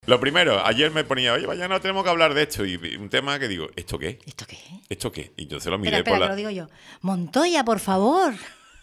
Lo primero, ayer me ponía, oye, mañana tenemos que hablar de esto. Y un tema que digo, ¿esto qué? ¿Esto qué es? ¿Esto qué? Y entonces lo miré Espera, por que lo digo yo. Montoya, por favor.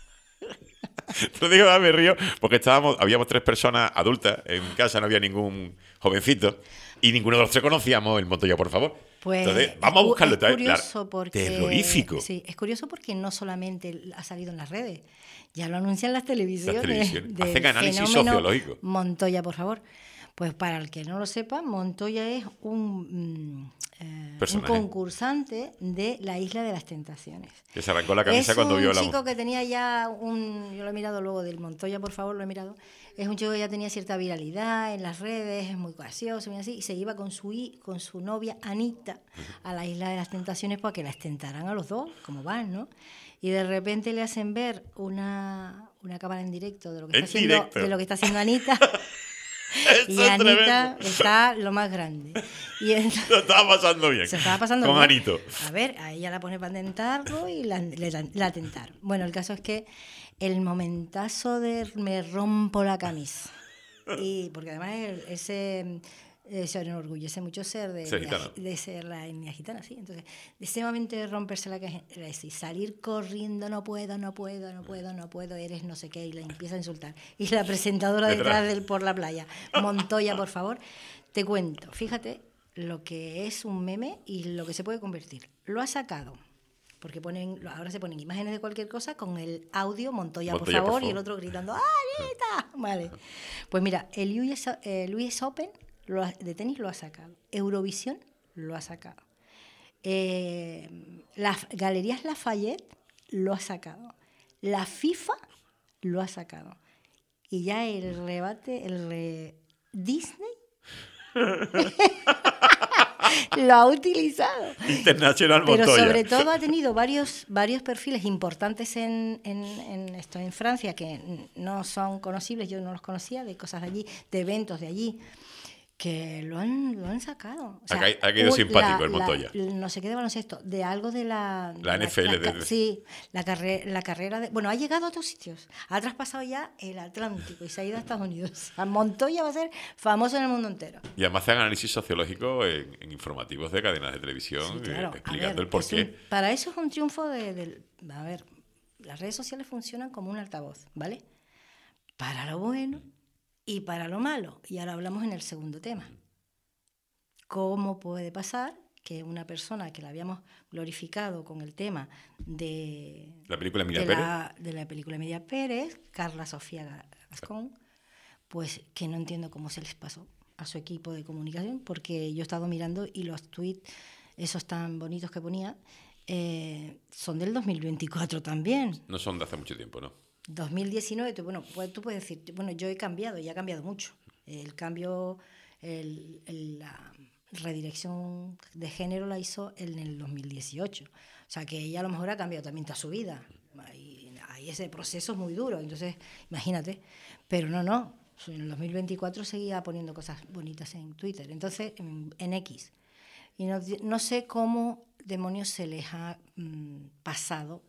Lo digo, me río, porque habíamos 3 personas adultas, en casa no había ningún jovencito, y ninguno de los 3 conocíamos el Montoya, por favor. Pues Entonces, vamos a buscarlo. es curioso porque... Terrorífico. Sí, es curioso porque no solamente ha salido en las redes, ya lo anuncian las televisiones. Hacen análisis fenómeno sociológico. Montoya, por favor. Pues para el que no lo sepa, Montoya es un concursante de La Isla de las Tentaciones. Que se arrancó la camisa cuando vio la... Es un chico que tenía ya yo lo he mirado luego del Montoya, por favor, lo he mirado. Es un chico que ya tenía cierta viralidad en las redes, es muy gracioso, y así, y se iba con su novia Anita a la Isla de las Tentaciones para que las tentaran a los dos, como van, ¿no? Y de repente le hacen ver una cámara en directo de lo que está haciendo Anita. Y Anita está lo más grande. Y entonces, lo estaba pasando bien. Se estaba pasando con bien. Anito. A ver, a ella la pone para tentarlo y la tentaron. Bueno, el caso es que el momentazo de me rompo la camisa. Y porque además ese se enorgullece mucho ser de ser la etnia gitana, sí. Entonces, de ese momento de romperse la camisa y salir corriendo, no puedo, eres no sé qué, y la empieza a insultar. Y la presentadora detrás de él por la playa, Montoya, por favor, te cuento, fíjate lo que es un meme y lo que se puede convertir. Lo ha sacado, porque ahora se ponen imágenes de cualquier cosa con el audio Montoya, por favor, y el otro gritando ¡Anita! Vale. Pues mira, el US Open de tenis lo ha sacado. Eurovisión lo ha sacado. Las Galerías Lafayette lo ha sacado. La FIFA lo ha sacado. Y ya Disney lo ha utilizado. Internacional Pero Montoya. sobre todo ha tenido varios perfiles importantes en Francia que no son conocibles, yo no los conocía, de cosas de allí, de eventos de allí, que lo han sacado. O sea, ha caído simpático el Montoya. No sé qué de baloncesto, de algo de la NFL. Sí, la carrera de... Bueno, ha llegado a otros sitios, ha traspasado ya el Atlántico y se ha ido a Estados Unidos. Montoya va a ser famoso en el mundo entero. Y además hacen análisis sociológico en informativos de cadenas de televisión, sí, claro, explicando el porqué. Para eso es un triunfo a ver, las redes sociales funcionan como un altavoz, ¿vale? Para lo bueno y para lo malo. Y ahora hablamos en el segundo tema. ¿Cómo puede pasar que una persona que la habíamos glorificado con el tema de la película Emilia Pérez, Carla Sofía Gascón, pues que no entiendo cómo se les pasó a su equipo de comunicación, porque yo he estado mirando y los tweets, esos tan bonitos que ponía, son del 2024 también. No son de hace mucho tiempo, ¿no? 2019, bueno, pues tú puedes decir, bueno, yo he cambiado, y ha cambiado mucho. El cambio, la redirección de género la hizo en el 2018. O sea, que ella a lo mejor ha cambiado también toda su vida. Ahí ese proceso es muy duro, entonces, imagínate. Pero no, en el 2024 seguía poniendo cosas bonitas en Twitter, entonces en X. Y no sé cómo demonios se les ha pasado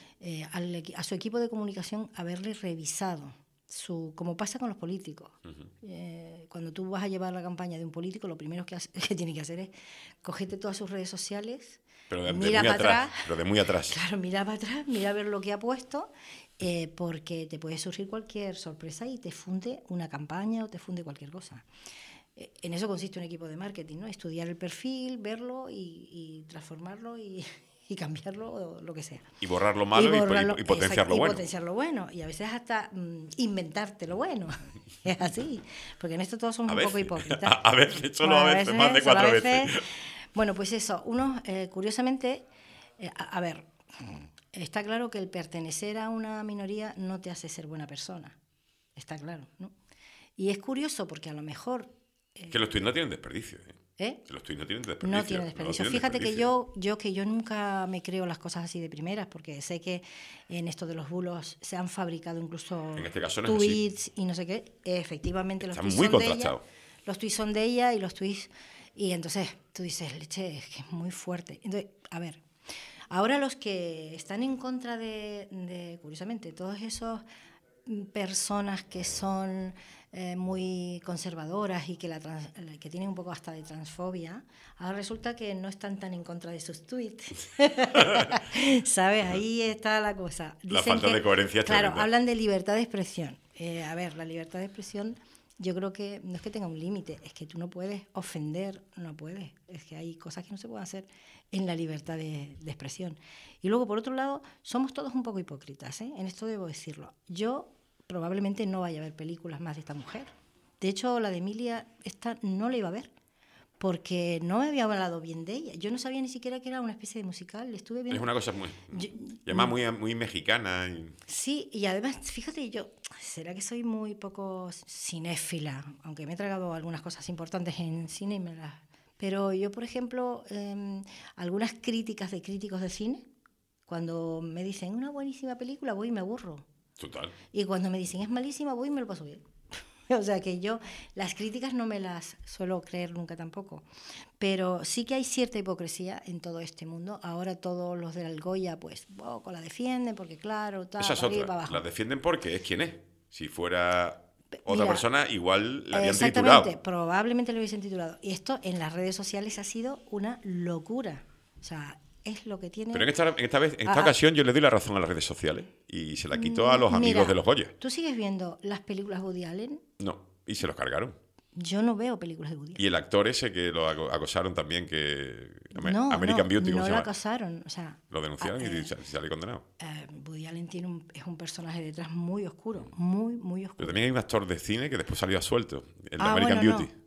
a su equipo de comunicación haberle revisado como pasa con los políticos. Cuando tú vas a llevar la campaña de un político, lo primero que tiene que hacer es cogerte todas sus redes sociales, mira para atrás, pero de muy atrás. Claro, mira para atrás, mira a ver lo que ha puesto, porque te puede surgir cualquier sorpresa y te funde una campaña o te funde cualquier cosa. En eso consiste un equipo de marketing, ¿no? Estudiar el perfil, verlo y transformarlo y cambiarlo o lo que sea. Y borrar lo malo y potenciar lo bueno. Y potenciar lo bueno. Y a veces hasta inventarte lo bueno. Es así. Porque en esto todos somos un poco hipócritas. A veces, solo a veces, más de 4 veces. Bueno, pues eso. Uno, curiosamente, a ver, está claro que el pertenecer a una minoría no te hace ser buena persona. Está claro, ¿no? Y es curioso porque a lo mejor... que los tweets no tienen desperdicio, ¿eh? Que los tweets no tienen desperdicio. No tiene desperdicio. Fíjate que yo nunca me creo las cosas así de primeras, porque sé que en esto de los bulos se han fabricado incluso en este caso no tweets y no sé qué. Efectivamente, los tweets muy son de contrastado. ella. Los tweets son de ella y los tweets... Y entonces tú dices, leche, es que es muy fuerte. Entonces, a ver, ahora los que están en contra de curiosamente, todos esos personas que son muy conservadoras y que tienen un poco hasta de transfobia, ahora resulta que no están tan en contra de sus tweets. ¿Sabes? Ahí está la cosa. La falta de coherencia es Claro, tremenda. hablan de libertad de expresión. A ver, la libertad de expresión yo creo que no es que tenga un límite, es que tú no puedes ofender, no puedes. Es que hay cosas que no se pueden hacer en la libertad de expresión. Y luego, por otro lado, somos todos un poco hipócritas, ¿eh? En esto debo decirlo. Yo probablemente no vaya a ver películas más de esta mujer. De hecho, la de Emilia, esta no la iba a ver, porque no me había hablado bien de ella. Yo no sabía ni siquiera que era una especie de musical. Estuve viendo. Es una cosa muy... y además muy mexicana. Sí, y además, fíjate, será que soy muy poco cinéfila, aunque me he tragado algunas cosas importantes en cine, pero yo, por ejemplo, algunas críticas de críticos de cine, cuando me dicen una buenísima película, voy y me aburro. Total. Y cuando me dicen es malísima, voy y me lo paso bien. O sea que yo las críticas no me las suelo creer nunca tampoco. Pero sí que hay cierta hipocresía en todo este mundo. Ahora todos los del Goya pues poco la defienden porque claro, tal, Esa es arriba, otra. abajo. La defienden porque es quien es. Si fuera otra Mira, persona, igual la habían exactamente, triturado. probablemente lo hubiesen titulado. Y esto en las redes sociales ha sido una locura. O sea, es lo que tiene... Pero en esta ocasión yo le doy la razón a las redes sociales y se la quito a los Mira, amigos de los Goya. ¿tú sigues viendo las películas de Woody Allen? No, y se los cargaron. Yo no veo películas de Woody Allen. Y el actor ese que lo acosaron también, que no American Beauty, ¿cómo lo se llama? acusaron. O sea, Lo denunciaron y sale condenado. Woody Allen es un personaje detrás muy oscuro, muy, muy oscuro. Pero también hay un actor de cine que después salió a suelto, el de American Beauty. No.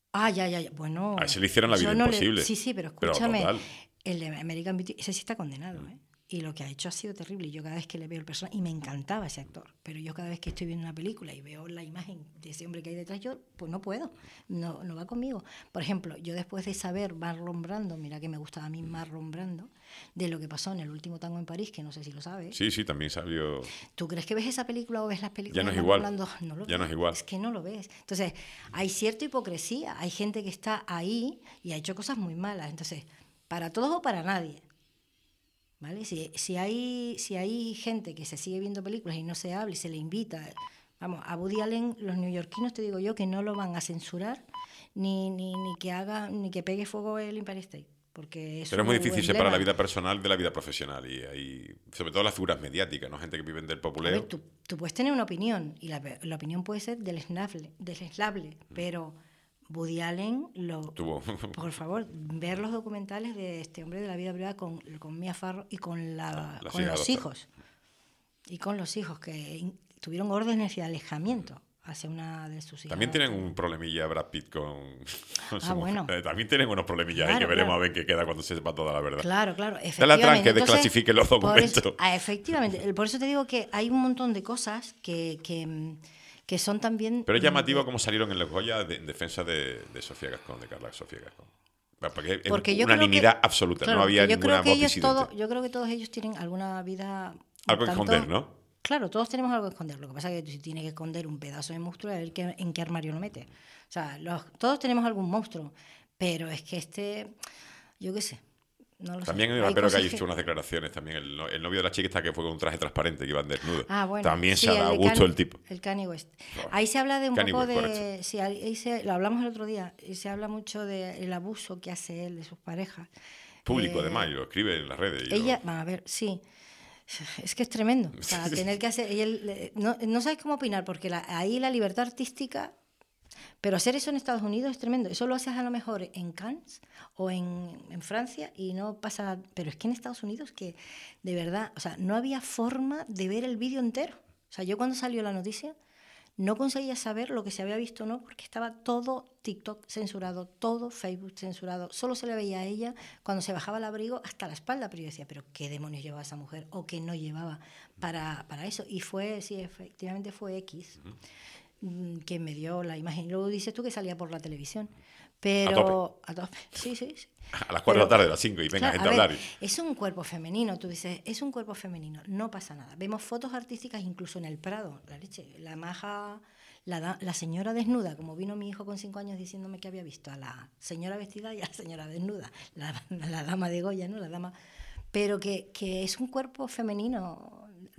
Ya. Bueno. A ese le hicieron la vida imposible. Sí, pero escúchame. Pero el de American Beauty, ese sí está condenado, ¿eh? Y lo que ha hecho ha sido terrible. Y yo cada vez que le veo el personaje, y me encantaba ese actor, pero yo cada vez que estoy viendo una película y veo la imagen de ese hombre que hay detrás, yo pues no puedo, no va conmigo. Por ejemplo, yo después de saber Marlon Brando, mira que me gustaba a mí Marlon Brando, de lo que pasó en El último tango en París, que no sé si lo sabes. Sí, también salió... ¿Tú crees que ves esa película o ves las películas? Ya no es de igual. Brando? No lo Ya no ves. es igual. Es que no lo ves. Entonces, hay cierta hipocresía, hay gente que está ahí y ha hecho cosas muy malas. Entonces, para todos o para nadie. ¿Vale? Si hay gente que se sigue viendo películas y no se habla y se le invita, vamos, a Woody Allen, los neoyorquinos te digo yo que no lo van a censurar ni que pegue fuego el Empire State, porque Pero es muy difícil separar la emblema. vida personal de la vida profesional y hay, sobre todo las figuras mediáticas, ¿no? Gente que viven del A populeo. ver, tú puedes tener una opinión y la opinión puede ser deslizable, pero Woody Allen, Tuvo. por favor, ver los documentales de este hombre de la vida privada con Mia Farrow y con los hijos. Y con los hijos que tuvieron órdenes de alejamiento hacia una de sus hijas. También tienen un problemilla Brad Pitt con su bueno. mujer. También tienen unos problemillas ahí que veremos a ver qué queda cuando se sepa toda la verdad. Claro, Está la tranque, Entonces, desclasifique los documentos. Efectivamente. Por eso te digo que hay un montón de cosas que son también... Pero es llamativo cómo salieron en los Goya en defensa de Sofía Gascón, de Carla Sofía Gascón. Porque yo unanimidad creo que, absoluta, claro, no había yo ninguna creo que voz disidente. yo creo que todos ellos tienen alguna vida... Algo que esconder, ¿no? Claro, todos tenemos algo que esconder. Lo que pasa es que si tienes que esconder un pedazo de monstruo, a ver en qué armario lo metes. O sea, todos tenemos algún monstruo, pero es que yo qué sé. No lo También sé. el rapero que ha hecho unas declaraciones, también el novio de la chica esta que fue con un traje transparente, que iba desnudo. Bueno. También sí, se ha dado gusto el tipo. El Kanye West. Ahí se habla de un Kanye poco West, de... correcto. Sí, lo hablamos el otro día, y se habla mucho del abuso que hace él de sus parejas. Público, además, y lo escribe en las redes. A ver, sí. Es que es tremendo. O sea, tener que hacer... no sabes cómo opinar, porque ahí la libertad artística... Pero hacer eso en Estados Unidos es tremendo. Eso lo haces a lo mejor en Cannes o en Francia y no pasa... Pero es que en Estados Unidos que, de verdad, o sea, no había forma de ver el vídeo entero. O sea, yo cuando salió la noticia no conseguía saber lo que se había visto o no, porque estaba todo TikTok censurado, todo Facebook censurado. Solo se le veía a ella cuando se bajaba el abrigo hasta la espalda. Pero yo decía, ¿pero qué demonios llevaba esa mujer? ¿O qué no llevaba para eso? Y efectivamente fue X. Que me dio la imagen. Luego dices tú que salía por la televisión. Pero a tope. Sí. A las 4 de la tarde, a las 5, y venga, gente a hablar. Es un cuerpo femenino, tú dices, es un cuerpo femenino, no pasa nada. Vemos fotos artísticas incluso en el Prado, la leche, la maja, la señora desnuda, como vino mi hijo con 5 años diciéndome que había visto a la señora vestida y a la señora desnuda, la dama de Goya, ¿no? La dama, pero que es un cuerpo femenino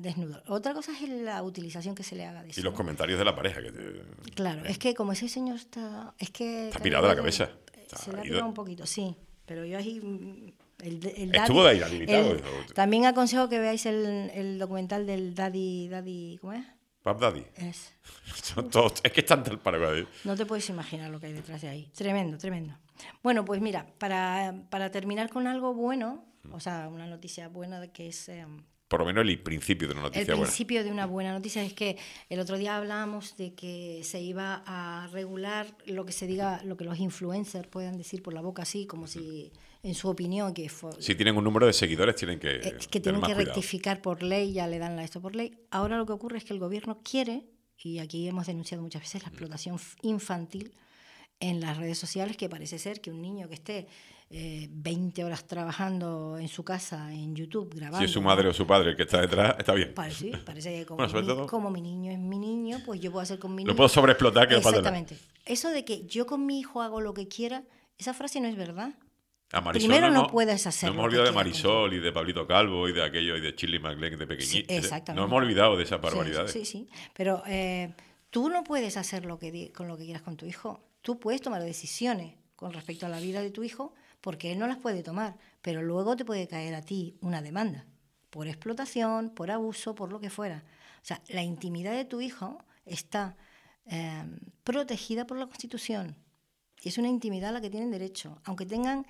desnudo. Otra cosa es la utilización que se le haga de eso. Y los comentarios de la pareja. Claro, es que como ese señor está... Está pirado de la cabeza. Se le ha pirado un poquito, sí. Pero yo ahí... Estuvo de ahí habilitado. También aconsejo que veáis el documental del Daddy, ¿cómo es? Puff Daddy. Es que es tanto el Paraguay. No te puedes imaginar lo que hay detrás de ahí. Tremendo, tremendo. Bueno, pues mira, para terminar con algo bueno, o sea, una noticia buena que es... por lo menos el principio de una noticia buena. El principio de una buena noticia es que el otro día hablábamos de que se iba a regular lo que se diga, lo que los influencers puedan decir por la boca, así como si, en su opinión, que si tienen un número de seguidores tienen que tienen que rectificar por ley, ya le dan esto por ley. Ahora lo que ocurre es que el gobierno quiere, y aquí hemos denunciado muchas veces la explotación infantil en las redes sociales, que parece ser que un niño que esté 20 horas trabajando en su casa, en YouTube, grabando... Si es su madre o su padre el que está detrás, está bien. Sí, parece que como mi niño es mi niño, pues yo puedo hacer con mi niño... Lo puedo sobreexplotar, que no falta nada. Exactamente. Eso de que yo con mi hijo hago lo que quiera, esa frase no es verdad. A Marisol Primero no puedes hacer. No hemos olvidado de Marisol y de Pablito Calvo y de aquello y de Shirley MacLaine de pequeñito. Sí, exactamente. No hemos olvidado de esas barbaridades. Sí. Pero tú no puedes hacer con lo que quieras con tu hijo. Tú puedes tomar decisiones con respecto a la vida de tu hijo porque él no las puede tomar, pero luego te puede caer a ti una demanda por explotación, por abuso, por lo que fuera. O sea, la intimidad de tu hijo está protegida por la Constitución y es una intimidad a la que tienen derecho, aunque tengan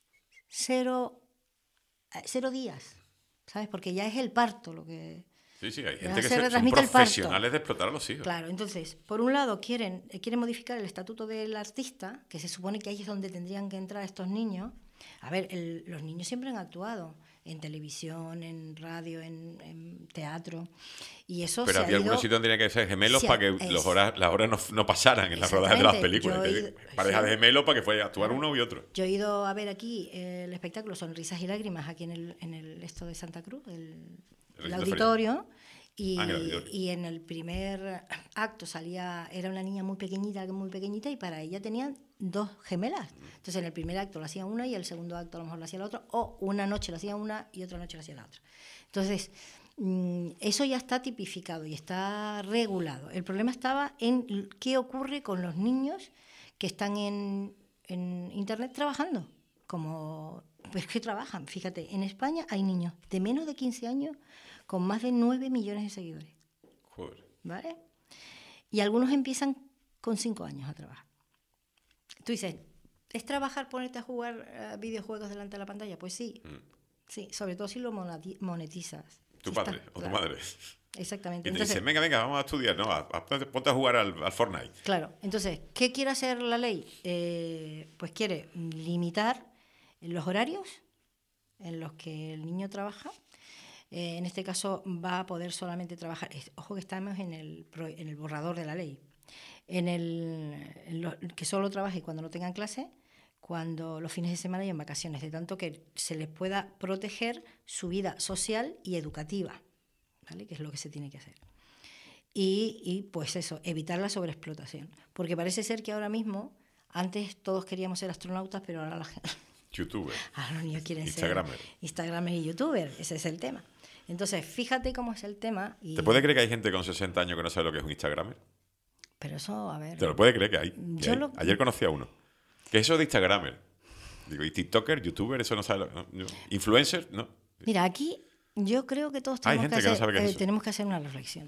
0 días, ¿sabes? Porque ya es el parto lo que... Sí, hay gente que son profesionales de explotar a los hijos. Claro, entonces, por un lado quieren modificar el estatuto del artista, que se supone que ahí es donde tendrían que entrar estos niños. A ver, los niños siempre han actuado en televisión, en radio, en teatro, y eso pero había algunos sitios donde tenían que ser gemelos para que las horas no pasaran en las rodajes de las películas. Pareja de gemelos para que fuera a actuar uno y otro. Yo he ido a ver aquí el espectáculo Sonrisas y Lágrimas aquí en el esto de Santa Cruz, el auditorio, y en el primer acto era una niña muy pequeñita, y para ella tenían 2 gemelas. Entonces en el primer acto lo hacía una y el segundo acto a lo mejor lo hacía la otra, o una noche lo hacía una y otra noche lo hacía la otra. Entonces eso ya está tipificado y está regulado. El problema estaba en qué ocurre con los niños que están en internet trabajando, pues que trabajan. Fíjate, en España hay niños de menos de 15 años con más de 9 millones de seguidores. Joder. ¿Vale? Y algunos empiezan con 5 años a trabajar. Tú dices, ¿es trabajar ponerte a jugar videojuegos delante de la pantalla? Pues sí. Sí, sobre todo si lo monetizas. Tu padre o tu madre. Exactamente. Y te dicen, venga, vamos a estudiar, ¿no? Ponte a jugar al Fortnite. Claro. Entonces, ¿qué quiere hacer la ley? Pues quiere limitar los horarios en los que el niño trabaja. En este caso va a poder solamente trabajar, ojo que estamos en el borrador de la ley, que solo trabaje cuando no tengan clase, cuando los fines de semana y en vacaciones, de tanto que se les pueda proteger su vida social y educativa, ¿vale? Que es lo que se tiene que hacer. Y pues eso, evitar la sobreexplotación, porque parece ser que ahora mismo, antes todos queríamos ser astronautas, pero ahora la gente... YouTuber. Ahora los niños quieren Instagramer. ser Instagramer y YouTuber, ese es el tema. Entonces, fíjate cómo es el tema. ¿Te puede creer que hay gente con 60 años que no sabe lo que es un Instagramer? Pero eso, a ver... ¿Te lo puede creer que hay? Ayer conocí a uno. ¿Qué es eso de Instagramer? Digo, ¿y TikToker, YouTuber? Eso no sabe no. ¿Influencer? No. Mira, aquí yo creo que todos tenemos que hacer una reflexión.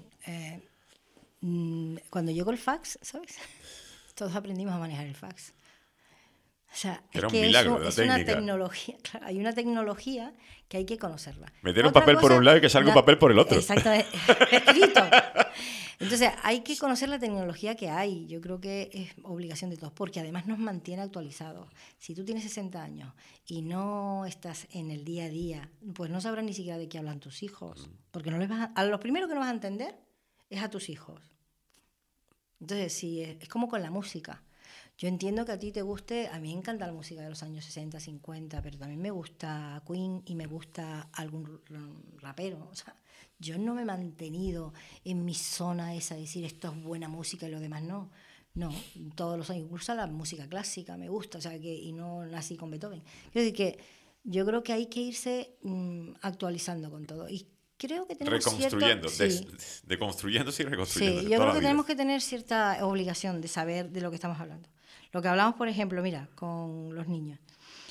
Cuando llegó el fax, ¿sabes? Todos aprendimos a manejar el fax. O sea, era un milagro es una tecnología, claro, hay una tecnología que hay que conocerla. Meter un papel por un lado y que salga un papel por el otro. Exactamente, escrito. Entonces, hay que conocer la tecnología que hay. Yo creo que es obligación de todos, porque además nos mantiene actualizados. Si tú tienes 60 años y no estás en el día a día, pues no sabrás ni siquiera de qué hablan tus hijos, porque no les a lo primero que no vas a entender es a tus hijos. Entonces, sí, es como con la música. Yo entiendo que a ti te guste, a mí me encanta la música de los años 60, 50, pero también me gusta Queen y me gusta algún rapero. O sea, yo no me he mantenido en mi zona esa de decir esto es buena música y lo demás no. No, todos los años, incluso la música clásica me gusta, o sea, y no nací con Beethoven. Quiero decir que yo creo que hay que irse actualizando con todo. Y creo que tenemos reconstruyendo, cierta... deconstruyéndose y reconstruyendo. Sí, yo creo que tenemos que tener cierta obligación de saber de lo que estamos hablando. Lo que hablamos, por ejemplo, mira, con los niños.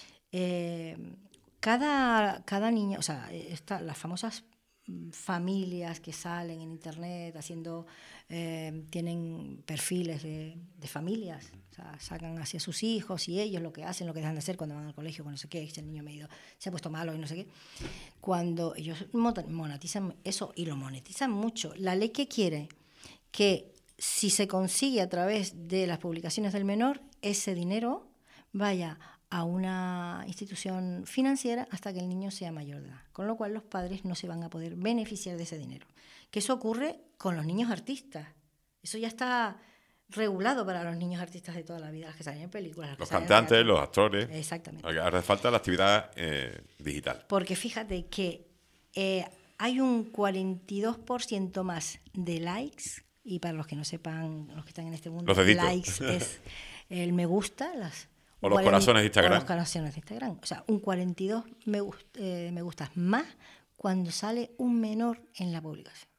Cada niño, o sea, las famosas familias que salen en internet haciendo, tienen perfiles de familias, o sea, sacan hacia sus hijos y ellos lo que hacen, lo que dejan de hacer cuando van al colegio, con no sé qué, si el niño se ha puesto malo y no sé qué. Cuando ellos monetizan eso y lo monetizan mucho, la ley que quiere que si se consigue a través de las publicaciones del menor, ese dinero vaya a una institución financiera hasta que el niño sea mayor de edad, con lo cual los padres no se van a poder beneficiar de ese dinero. Que eso ocurre con los niños artistas. Eso ya está regulado para los niños artistas de toda la vida, los que salen en películas. Los cantantes, los actores. Exactamente. Ahora falta la actividad digital. Porque fíjate que hay un 42% más de likes, y para los que no sepan, los que están en este mundo, likes es el me gusta, o los corazones de Instagram. O los corazones de Instagram. O sea, un 42 me gustas más cuando sale un menor en la publicación.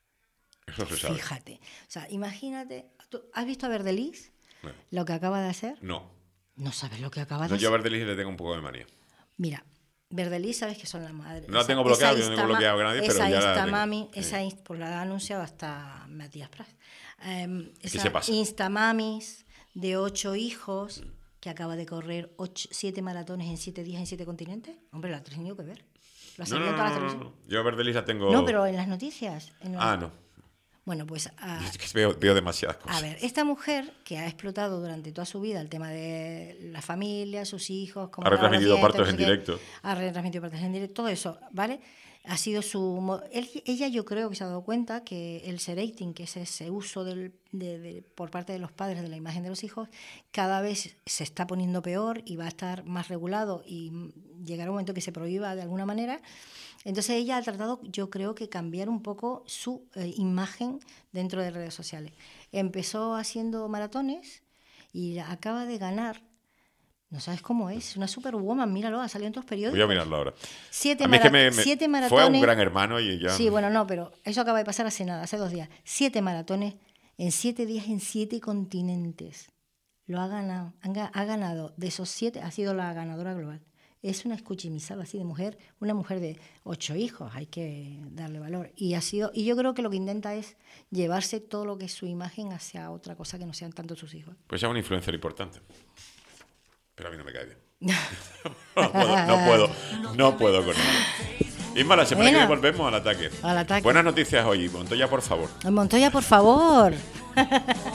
Eso se sabe. Fíjate. O sea, imagínate. ¿Has visto a Verdelis? No. Lo que acaba de hacer. No. No sabes lo que acaba de hacer. Yo a Verdelis le tengo un poco de manía. Mira, Verdelis, sabes que son las madres. No la tengo bloqueada, yo no tengo bloqueado a nadie, pero ya la tengo. Mami, pues la ha anunciado hasta Matías Prats. ¿Qué se pasa? Instamamis de 8 hijos que acaba de correr 7 maratones en 7 días en 7 continentes. Hombre, la has tenido que ver. ¿Lo has salido en todas las televisiones? Yo a Verdelis la tengo... No, pero en las noticias. No. Bueno, pues... Es que veo demasiadas cosas. A ver, esta mujer que ha explotado durante toda su vida el tema de la familia, sus hijos... Ha retransmitido partos en directo. Ha retransmitido partos en directo, todo eso, ¿vale? Ha sido ella yo creo que se ha dado cuenta que el serating, que es ese uso por parte de los padres de la imagen de los hijos, cada vez se está poniendo peor y va a estar más regulado y llegará un momento que se prohíba de alguna manera. Entonces ella ha tratado, yo creo, que cambiar un poco su imagen dentro de redes sociales. Empezó haciendo maratones y acaba de ganar. No sabes cómo es una superwoman, míralo, ha salido en todos los periódicos. Voy a mirarlo ahora. 7 maratones. Fue un gran hermano y ya... Sí, bueno, no, pero eso acaba de pasar hace 2 días. 7 maratones en 7 días en 7 continentes. Lo ha ganado. Ha ganado de esos 7, ha sido la ganadora global. Es una escuchimizada así de mujer, una mujer de 8 hijos, hay que darle valor. Y yo creo que lo que intenta es llevarse todo lo que es su imagen hacia otra cosa que no sean tanto sus hijos. Pues es un influencer importante. Pero a mí no me cae bien. No puedo con ello. Isma, la semana que viene volvemos al ataque. Al ataque. Buenas noticias hoy. Montoya, por favor. Montoya, por favor.